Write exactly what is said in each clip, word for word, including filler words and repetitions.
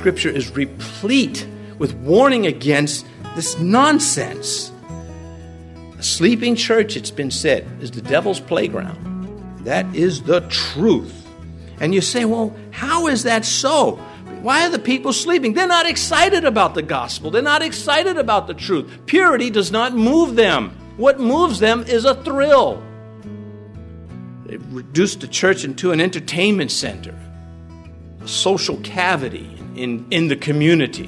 Scripture is replete with warning against this nonsense. A sleeping church, it's been said, is the devil's playground. That is the truth. And you say, well, how is that so? Why are the people sleeping? They're not excited about the gospel. They're not excited about the truth. Purity does not move them. What moves them is a thrill. They've reduced the church into an entertainment center, a social cavity in, in the community.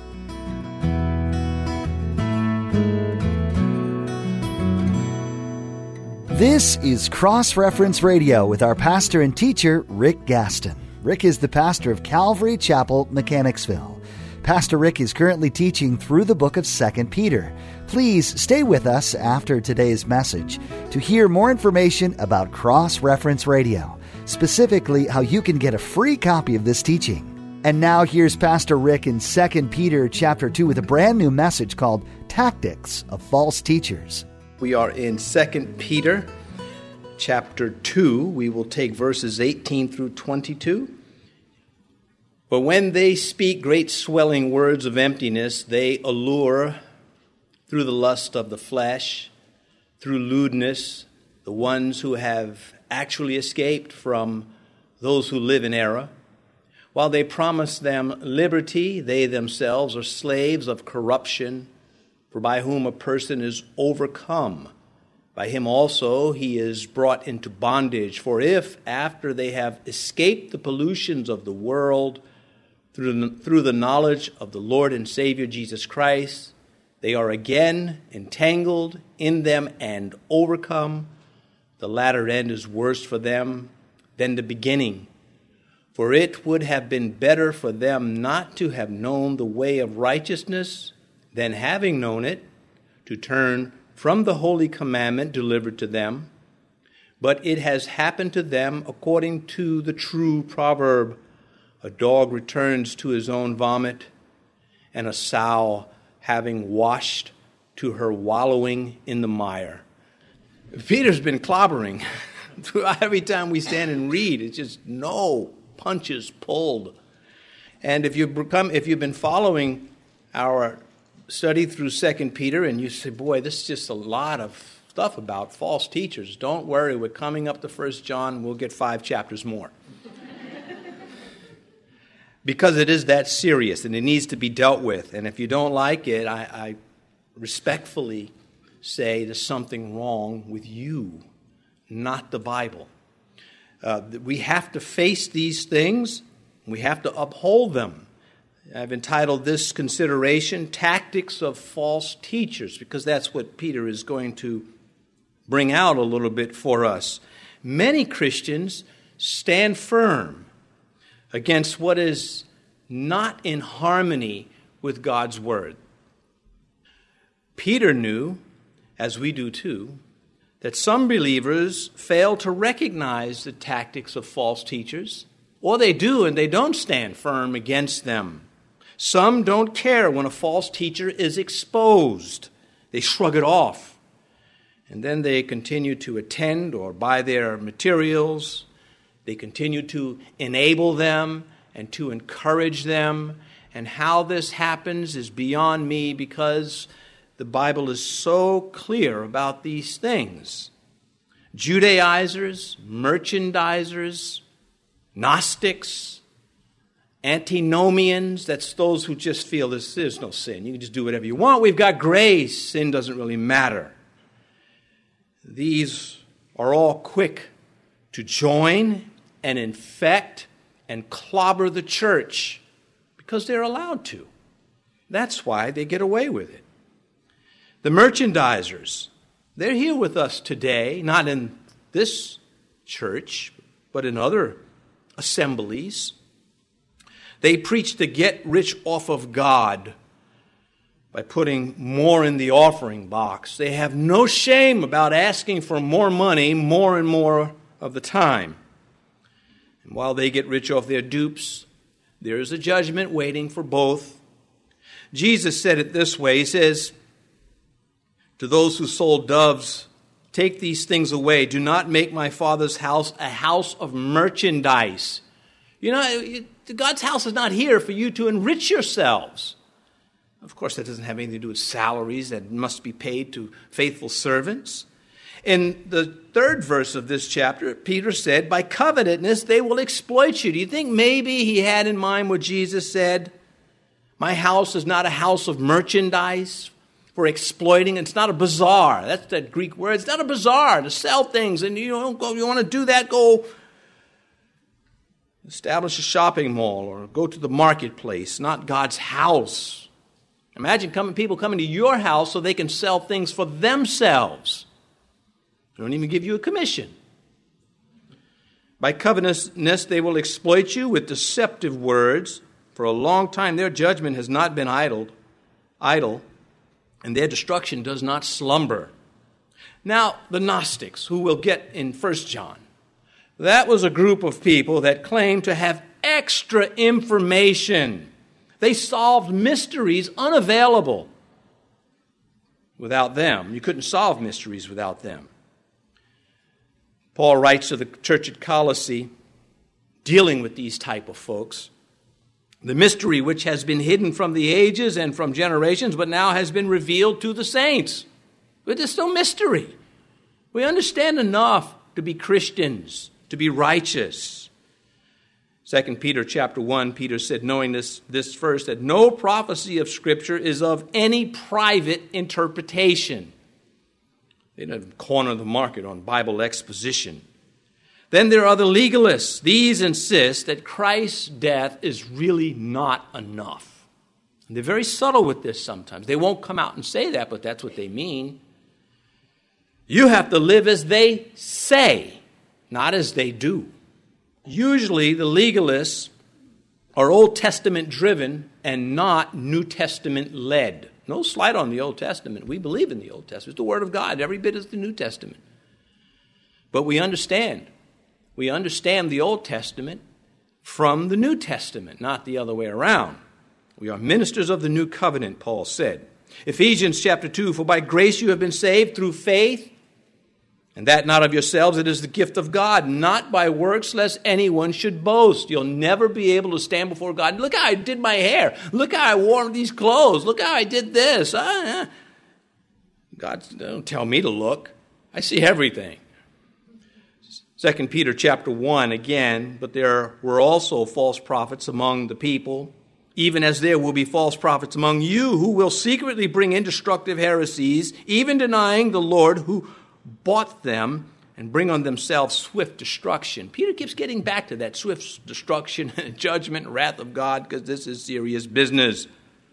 This is Cross Reference Radio with our pastor and teacher, Rick Gaston. Rick is the pastor of Calvary Chapel, Mechanicsville. Pastor Rick is currently teaching through the book of Second Peter. Please stay with us after today's message to hear more information about Cross Reference Radio, specifically how you can get a free copy of this teaching. And now here's Pastor Rick in Second Peter chapter two with a brand new message called Tactics of False Teachers. We are in Second Peter chapter two. We will take verses eighteen through twenty-two. But when they speak great swelling words of emptiness, they allure through the lust of the flesh, through lewdness, the ones who have actually escaped from those who live in error. While they promise them liberty, they themselves are slaves of corruption, for by whom a person is overcome, by him also he is brought into bondage. For if, after they have escaped the pollutions of the world, through the, through the knowledge of the Lord and Savior Jesus Christ, they are again entangled in them and overcome, the latter end is worse for them than the beginning. For it would have been better for them not to have known the way of righteousness than, having known it, to turn from the holy commandment delivered to them. But it has happened to them according to the true proverb, a dog returns to his own vomit, and a sow, having washed, to her wallowing in the mire. Peter's been clobbering. Every time we stand and read, it's just no punches pulled. And if you've become, if you've been following our study through Second Peter, and you say, boy, this is just a lot of stuff about false teachers. Don't worry, we're coming up to First John. We'll get five chapters more. Because it is that serious, and it needs to be dealt with. And if you don't like it, I, I respectfully say there's something wrong with you, not the Bible. Uh, we have to face these things. We have to uphold them. I've entitled this consideration, Tactics of False Teachers, because that's what Peter is going to bring out a little bit for us. Many Christians stand firm against what is not in harmony with God's Word. Peter knew, as we do too, that some believers fail to recognize the tactics of false teachers, or they do and they don't stand firm against them. Some don't care when a false teacher is exposed. They shrug it off. And then they continue to attend or buy their materials. They continue to enable them and to encourage them. And how this happens is beyond me, because the Bible is so clear about these things. Judaizers, merchandisers, Gnostics, antinomians, that's those who just feel there's, there's no sin. You can just do whatever you want. We've got grace. Sin doesn't really matter. These are all quick to join and infect and clobber the church because they're allowed to. That's why they get away with it. The merchandisers, they're here with us today, not in this church, but in other assemblies. They preach to get rich off of God by putting more in the offering box. They have no shame about asking for more money more and more of the time. And while they get rich off their dupes, there is a judgment waiting for both. Jesus said it this way. He says, to those who sold doves, take these things away. Do not make my Father's house a house of merchandise. You know, God's house is not here for you to enrich yourselves. Of course, that doesn't have anything to do with salaries that must be paid to faithful servants. In the third verse of this chapter, Peter said, by covetousness they will exploit you. Do you think maybe he had in mind what Jesus said? My house is not a house of merchandise for exploiting. It's not a bazaar. That's that Greek word. It's not a bazaar to sell things. And you don't go, you want to do that, go establish a shopping mall or go to the marketplace, not God's house. Imagine coming, people coming to your house so they can sell things for themselves. They don't even give you a commission. By covetousness they will exploit you with deceptive words. For a long time their judgment has not been idle, idle, and their destruction does not slumber. Now, the Gnostics, who we'll get in First John, that was a group of people that claimed to have extra information. They solved mysteries unavailable without them. You couldn't solve mysteries without them. Paul writes to the church at Colossae, dealing with these type of folks, the mystery which has been hidden from the ages and from generations, but now has been revealed to the saints. But there's no mystery. We understand enough to be Christians, to be righteous. Second Peter chapter one, Peter said, knowing this, this first, that no prophecy of Scripture is of any private interpretation. They don't corner the market on Bible exposition. Then there are the legalists. These insist that Christ's death is really not enough. And they're very subtle with this sometimes. They won't come out and say that, but that's what they mean. You have to live as they say, not as they do. Usually the legalists are Old Testament driven and not New Testament led. No slight on the Old Testament. We believe in the Old Testament. It's the Word of God, every bit as the New Testament. But we understand. We understand the Old Testament from the New Testament, not the other way around. We are ministers of the new covenant, Paul said. Ephesians chapter two, for by grace you have been saved through faith, and that not of yourselves, it is the gift of God, not by works, lest anyone should boast. You'll never be able to stand before God. Look how I did my hair. Look how I wore these clothes. Look how I did this. Uh, God, don't tell me to look. I see everything. Second Peter chapter one, again, but there were also false prophets among the people, even as there will be false prophets among you who will secretly bring in destructive heresies, even denying the Lord who bought them, and bring on themselves swift destruction. Peter keeps getting back to that swift destruction, judgment, wrath of God, because this is serious business.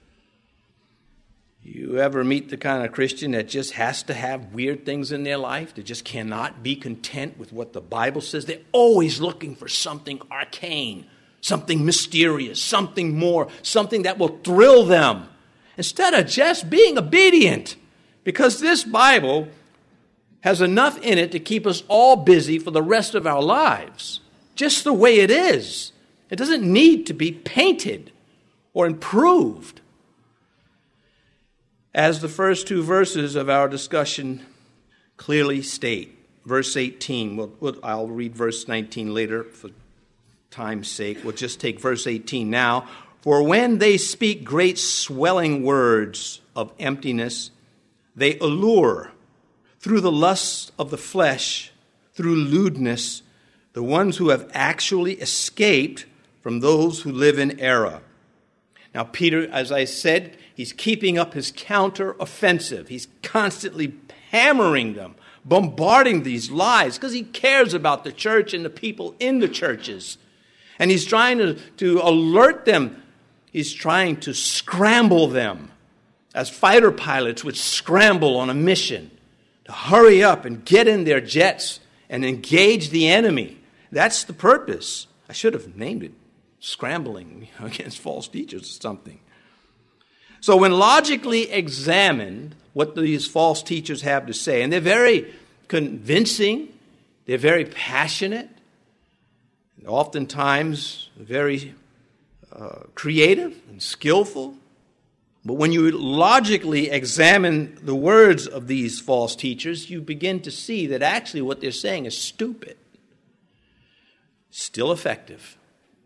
You ever meet the kind of Christian that just has to have weird things in their life? That just cannot be content with what the Bible says? They're always looking for something arcane, something mysterious, something more, something that will thrill them, instead of just being obedient. Because this Bible has enough in it to keep us all busy for the rest of our lives, just the way it is. It doesn't need to be painted or improved. As the first two verses of our discussion clearly state, verse eighteen, we'll, we'll, I'll read verse nineteen later for time's sake. We'll just take verse eighteen now. For when they speak great swelling words of emptiness, they allure through the lusts of the flesh, through lewdness, the ones who have actually escaped from those who live in error. Now, Peter, as I said, he's keeping up his counter-offensive. He's constantly hammering them, bombarding these lies, because he cares about the church and the people in the churches. And he's trying to, to alert them. He's trying to scramble them, as fighter pilots would scramble on a mission, to hurry up and get in their jets and engage the enemy. That's the purpose. I should have named it scrambling against false teachers or something. So when logically examined what these false teachers have to say, and they're very convincing, they're very passionate, and oftentimes very uh, creative and skillful, but when you logically examine the words of these false teachers, you begin to see that actually what they're saying is stupid, still effective,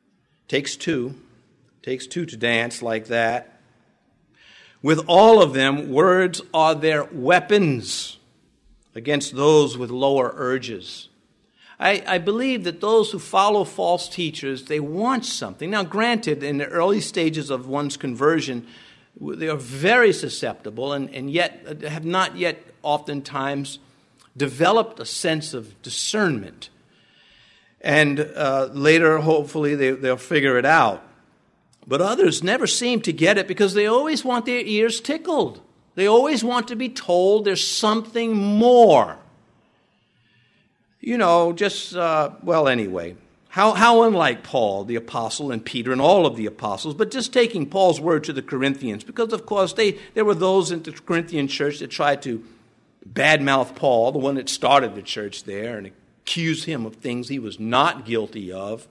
Takes two. Takes two to dance like that. With all of them, words are their weapons against those with lower urges. I, I believe that those who follow false teachers, they want something. Now, granted, in the early stages of one's conversion, they are very susceptible and, and yet have not yet oftentimes developed a sense of discernment. And uh, later, hopefully, they, they'll figure it out. But others never seem to get it because they always want their ears tickled. They always want to be told there's something more. You know, just, uh, well, anyway, how, how unlike Paul, the apostle, and Peter, and all of the apostles, but just taking Paul's word to the Corinthians, because, of course, they there were those in the Corinthian church that tried to badmouth Paul, the one that started the church there, and accuse him of things he was not guilty of.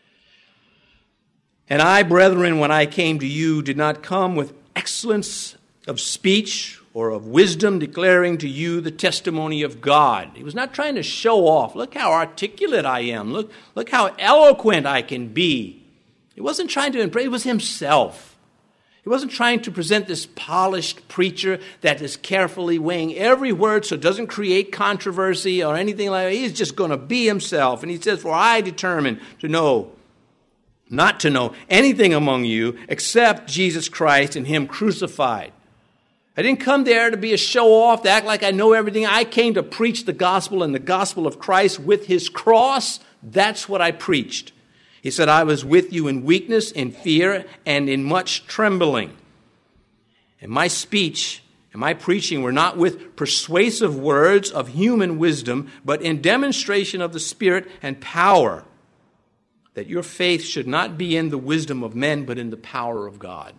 And I, brethren, when I came to you, did not come with excellence of speech or of wisdom, declaring to you the testimony of God. He was not trying to show off. Look how articulate I am. Look, look how eloquent I can be. He wasn't trying to impress. It was himself. He wasn't trying to present this polished preacher that is carefully weighing every word so it doesn't create controversy or anything like that. He's just going to be himself. And he says, for I determined to know, not to know anything among you except Jesus Christ and him crucified. I didn't come there to be a show-off, to act like I know everything. I came to preach the gospel and the gospel of Christ with his cross. That's what I preached. He said, I was with you in weakness, in fear, and in much trembling. And my speech and my preaching were not with persuasive words of human wisdom, but in demonstration of the Spirit and power, that your faith should not be in the wisdom of men, but in the power of God.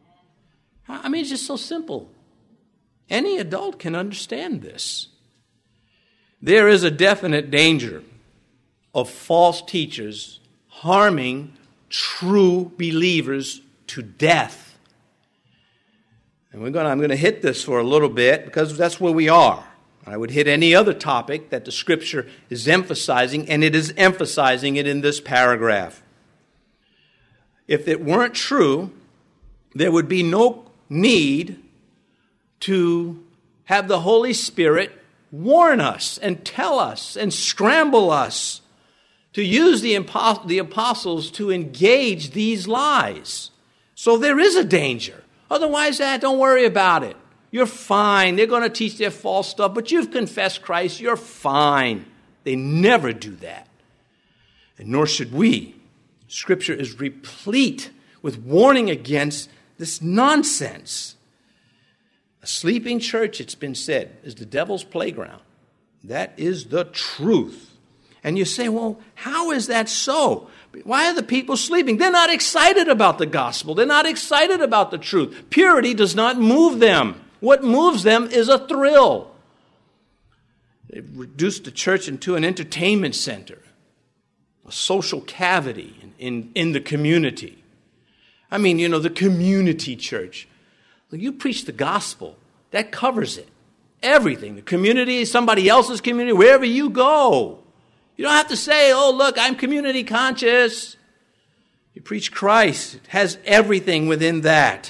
I mean, it's just so simple. Any adult can understand this. There is a definite danger of false teachers harming true believers to death. And we're going to, I'm going to hit this for a little bit because that's where we are. I would hit any other topic that the Scripture is emphasizing, and it is emphasizing it in this paragraph. If it weren't true, there would be no need to have the Holy Spirit warn us and tell us and scramble us to use the apostles to engage these lies. So there is a danger. Otherwise, ah, don't worry about it. You're fine. They're going to teach their false stuff, but you've confessed Christ. You're fine. They never do that. And nor should we. Scripture is replete with warning against this nonsense. A sleeping church, it's been said, is the devil's playground. That is the truth. And you say, well, how is that so? Why are the people sleeping? They're not excited about the gospel. They're not excited about the truth. Purity does not move them. What moves them is a thrill. They've reduced the church into an entertainment center, a social cavity in, in, in the community. I mean, you know, the community church. When you preach the gospel, that covers it. Everything. The community, somebody else's community, wherever you go. You don't have to say, oh, look, I'm community conscious. You preach Christ. It has everything within that.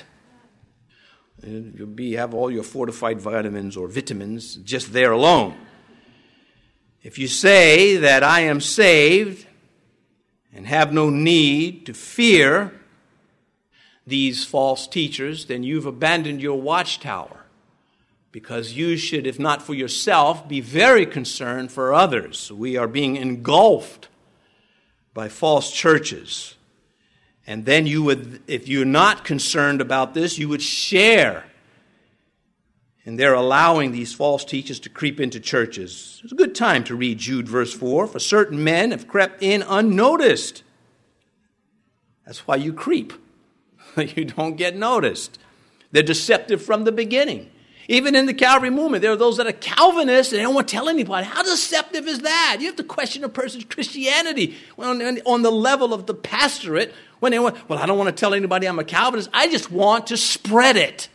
You'll be, have all your fortified vitamins or vitamins just there alone. If you say that I am saved and have no need to fear these false teachers, then you've abandoned your watchtower, because you should, if not for yourself, be very concerned for others. We are being engulfed by false churches. And then you would, if you're not concerned about this, you would share. And they're allowing these false teachers to creep into churches. It's a good time to read Jude verse four. For certain men have crept in unnoticed. That's why you creep. You don't get noticed. They're deceptive from the beginning. Even in the Calvary movement, there are those that are Calvinists and they don't want to tell anybody. How deceptive is that? You have to question a person's Christianity on, on the level of the pastorate. When they want, well, I don't want to tell anybody I'm a Calvinist. I just want to spread it.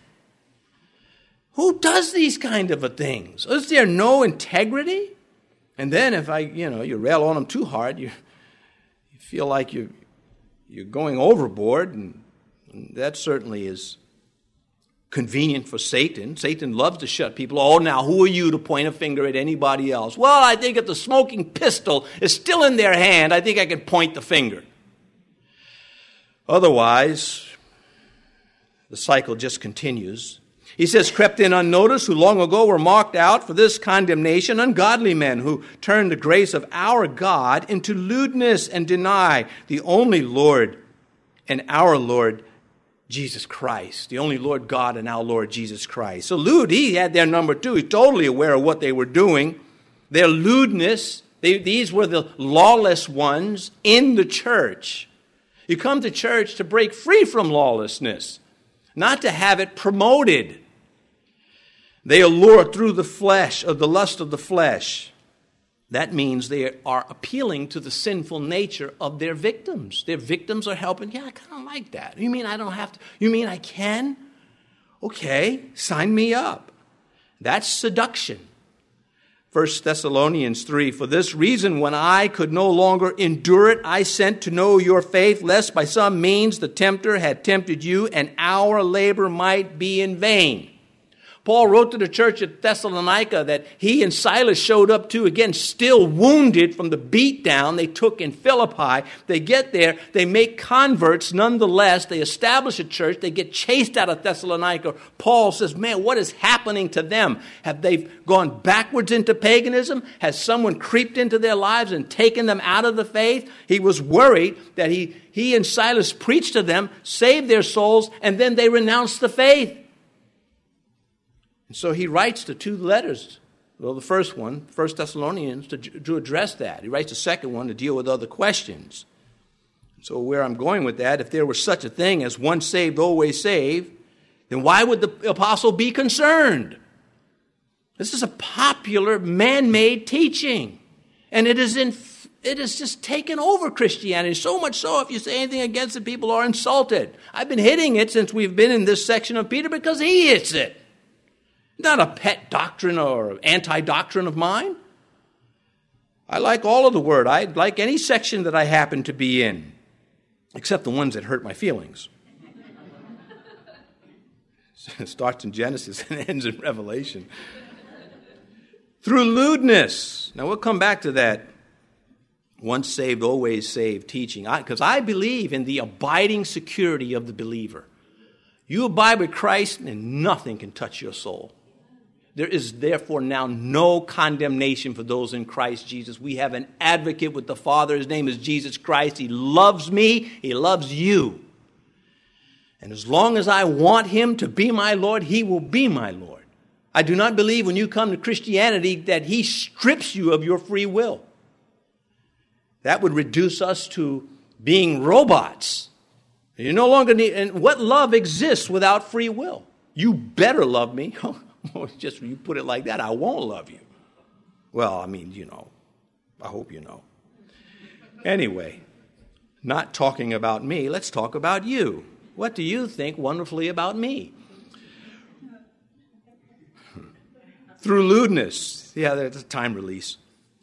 Who does these kind of a things? Is there no integrity? And then if I, you know, you rail on them too hard, you, you feel like you you're going overboard, and that certainly is convenient for Satan. Satan loves to shut people. Oh, now who are you to point a finger at anybody else? Well, I think if the smoking pistol is still in their hand, I think I can point the finger. Otherwise, the cycle just continues. He says, crept in unnoticed, who long ago were marked out for this condemnation, ungodly men who turned the grace of our God into lewdness and deny the only Lord and our Lord Jesus Christ, the only Lord God and our Lord Jesus Christ. So lewd, he had their number too. He's totally aware of what they were doing. Their lewdness, they, these were the lawless ones in the church. You come to church to break free from lawlessness, not to have it promoted. They allure through the flesh, of the lust of the flesh. That means they are appealing to the sinful nature of their victims. Their victims are helping. Yeah, I kind of like that. You mean I don't have to? You mean I can? Okay, sign me up. That's seduction. First Thessalonians three, for this reason, when I could no longer endure it, I sent to know your faith, lest by some means the tempter had tempted you, and our labor might be in vain. Paul wrote to the church at Thessalonica that he and Silas showed up to, again, still wounded from the beatdown they took in Philippi. They get there, they make converts nonetheless, they establish a church, they get chased out of Thessalonica. Paul says, man, what is happening to them? Have they gone backwards into paganism? Has someone creeped into their lives and taken them out of the faith? He was worried that he, he and Silas preached to them, saved their souls, and then they renounced the faith. And so he writes the two letters. Well, the first one, First Thessalonians, to, to address that. He writes the second one to deal with other questions. So where I'm going with that, if there was such a thing as once saved, always saved, then why would the apostle be concerned? This is a popular man-made teaching. And it is in it has just taken over Christianity. So much so, if you say anything against it, people are insulted. I've been hitting it since we've been in this section of Peter because he hits it. Not a pet doctrine or anti-doctrine of mine. I like all of the Word. I like any section that I happen to be in, except the ones that hurt my feelings. It starts in Genesis and ends in Revelation. Through lewdness. Now we'll come back to that once saved, always saved teaching. Because I, I believe in the abiding security of the believer. You abide with Christ and nothing can touch your soul. There is therefore now no condemnation for those in Christ Jesus. We have an advocate with the Father. His name is Jesus Christ. He loves me. He loves you. And as long as I want him to be my Lord, he will be my Lord. I do not believe when you come to Christianity that he strips you of your free will. That would reduce us to being robots. You no longer need, and what love exists without free will? You better love me. Just you put it like that, I won't love you. Well, I mean, you know, I hope you know. Anyway, not talking about me, let's talk about you. What do you think wonderfully about me? Through lewdness. Yeah, there's a time release.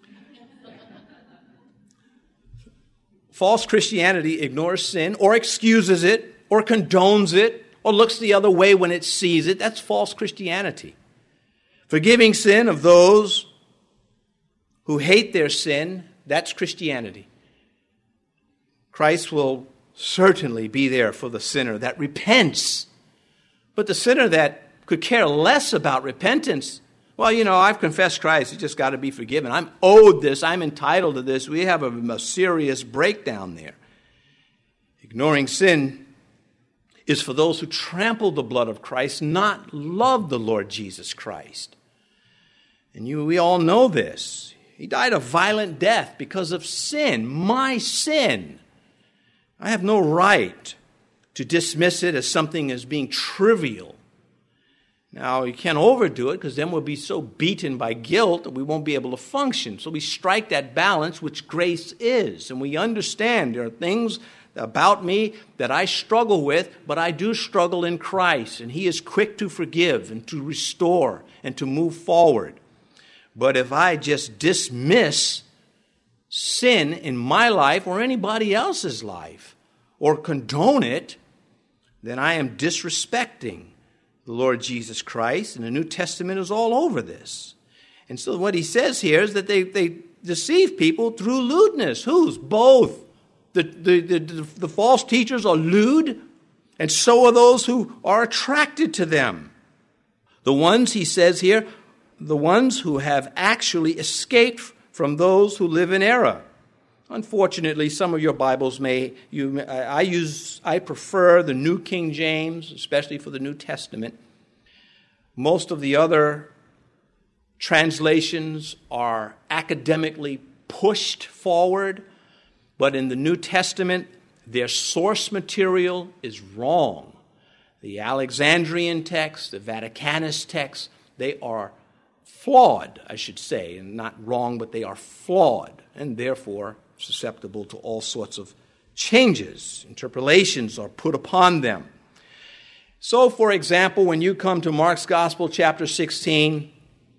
False Christianity ignores sin or excuses it or condones it or looks the other way when it sees it. That's false Christianity. Forgiving sin of those who hate their sin, that's Christianity. Christ will certainly be there for the sinner that repents. But the sinner that could care less about repentance, well, you know, I've confessed Christ, you just got to be forgiven. I'm owed this, I'm entitled to this. We have a, a serious breakdown there. Ignoring sin is for those who trample the blood of Christ, not love the Lord Jesus Christ. And you, we all know this. He died a violent death because of sin, my sin. I have no right to dismiss it as something as being trivial. Now, you can't overdo it because then we'll be so beaten by guilt that we won't be able to function. So we strike that balance, which grace is. And we understand there are things about me that I struggle with, but I do struggle in Christ. And he is quick to forgive and to restore and to move forward. But if I just dismiss sin in my life or anybody else's life, or condone it, then I am disrespecting the Lord Jesus Christ, and the New Testament is all over this. And so what he says here is that they, they deceive people through lewdness. Whose? Both. The, the, the, the, the false teachers are lewd, and so are those who are attracted to them. The ones, he says here, the ones who have actually escaped from those who live in error. Unfortunately, some of your Bibles may, you, I use, I prefer the New King James, especially for the New Testament. Most of the other translations are academically pushed forward, but in the New Testament, their source material is wrong. The Alexandrian text, the Vaticanus text, they are flawed, I should say, and not wrong, but they are flawed, and therefore susceptible to all sorts of changes. Interpolations are put upon them. So, for example, when you come to Mark's Gospel, chapter sixteen,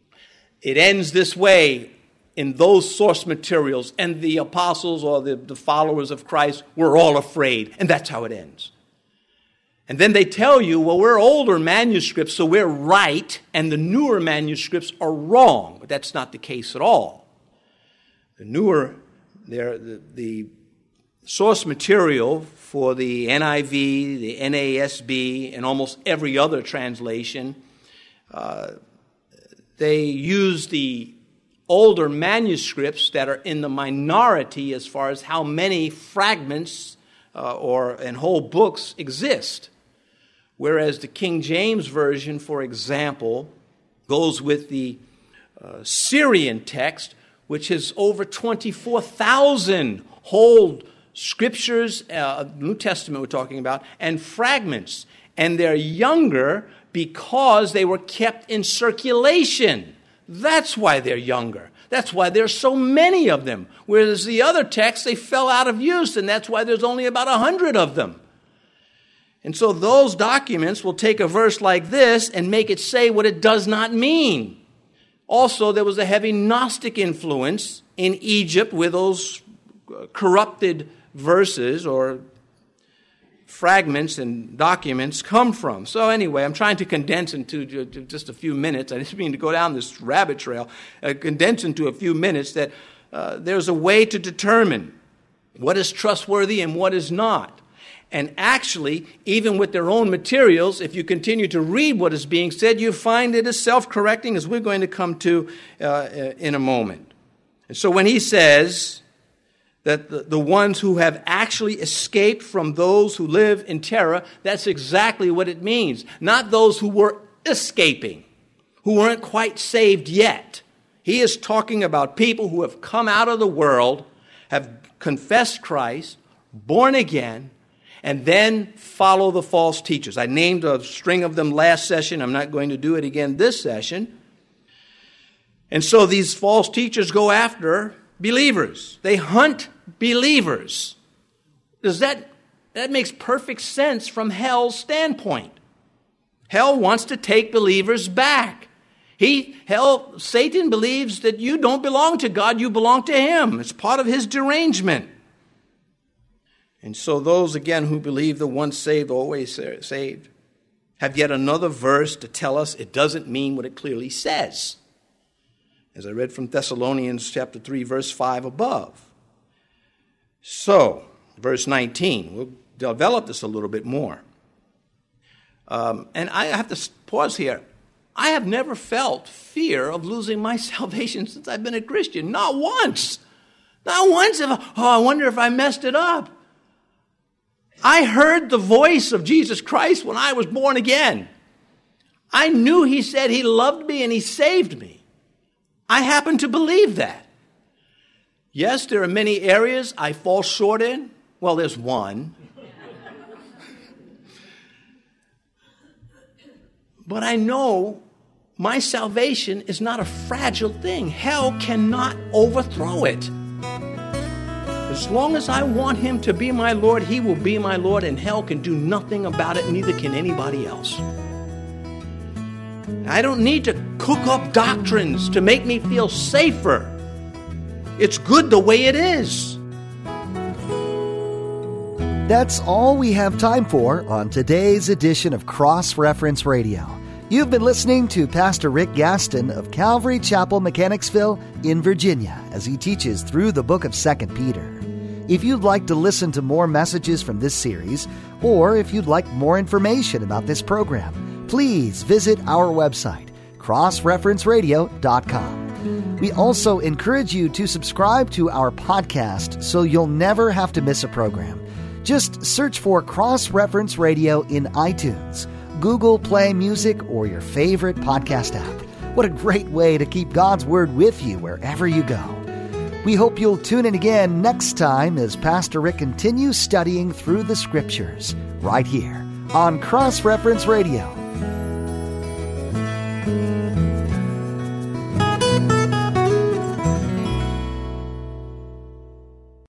it ends this way in those source materials, and the apostles or the, the followers of Christ were all afraid, and that's how it ends. And then they tell you, well, we're older manuscripts, so we're right, and the newer manuscripts are wrong. But that's not the case at all. The newer, the, the source material for the N I V, the N A S B, and almost every other translation, uh, they use the older manuscripts that are in the minority as far as how many fragments uh, or and whole books exist. Whereas the King James Version, for example, goes with the uh, Syrian text, which has over twenty-four thousand whole scriptures, uh, New Testament we're talking about, and fragments. And they're younger because they were kept in circulation. That's why they're younger. That's why there's so many of them. Whereas the other texts, they fell out of use, and that's why there's only about a hundred of them. And so those documents will take a verse like this and make it say what it does not mean. Also, there was a heavy Gnostic influence in Egypt where those corrupted verses or fragments and documents come from. So anyway, I'm trying to condense into just a few minutes. I didn't mean to go down this rabbit trail. Uh, condense into a few minutes that uh, there's a way to determine what is trustworthy and what is not. And actually, even with their own materials, if you continue to read what is being said, you find it is self-correcting, as we're going to come to uh, in a moment. And so when he says that the, the ones who have actually escaped from those who live in terror, that's exactly what it means. Not those who were escaping, who weren't quite saved yet. He is talking about people who have come out of the world, have confessed Christ, born again, and then follow the false teachers. I named a string of them last session. I'm not going to do it again this session. And so these false teachers go after believers. They hunt believers. Does that, that makes perfect sense from hell's standpoint. Hell wants to take believers back. He, hell, Satan believes that you don't belong to God, you belong to him. It's part of his derangement. And so those, again, who believe the once saved, always saved, have yet another verse to tell us it doesn't mean what it clearly says. As I read from Thessalonians chapter three, verse five above. So, verse nineteen, we'll develop this a little bit more. Um, and I have to pause here. I have never felt fear of losing my salvation since I've been a Christian. Not once. Not once. If I, oh, I wonder if I messed it up. I heard the voice of Jesus Christ when I was born again. I knew he said he loved me and he saved me. I happen to believe that. Yes, there are many areas I fall short in. Well, there's one. But I know my salvation is not a fragile thing. Hell cannot overthrow it. As long as I want him to be my Lord, he will be my Lord, and hell can do nothing about it, neither can anybody else. I don't need to cook up doctrines to make me feel safer. It's good the way it is. That's all we have time for on today's edition of Cross Reference Radio. You've been listening to Pastor Rick Gaston of Calvary Chapel, Mechanicsville in Virginia as he teaches through the book of Second Peter. If you'd like to listen to more messages from this series, or if you'd like more information about this program, please visit our website, cross reference radio dot com. We also encourage you to subscribe to our podcast so you'll never have to miss a program. Just search for Cross Reference Radio in iTunes, Google Play Music, or your favorite podcast app. What a great way to keep God's Word with you wherever you go. We hope you'll tune in again next time as Pastor Rick continues studying through the Scriptures right here on Cross Reference Radio.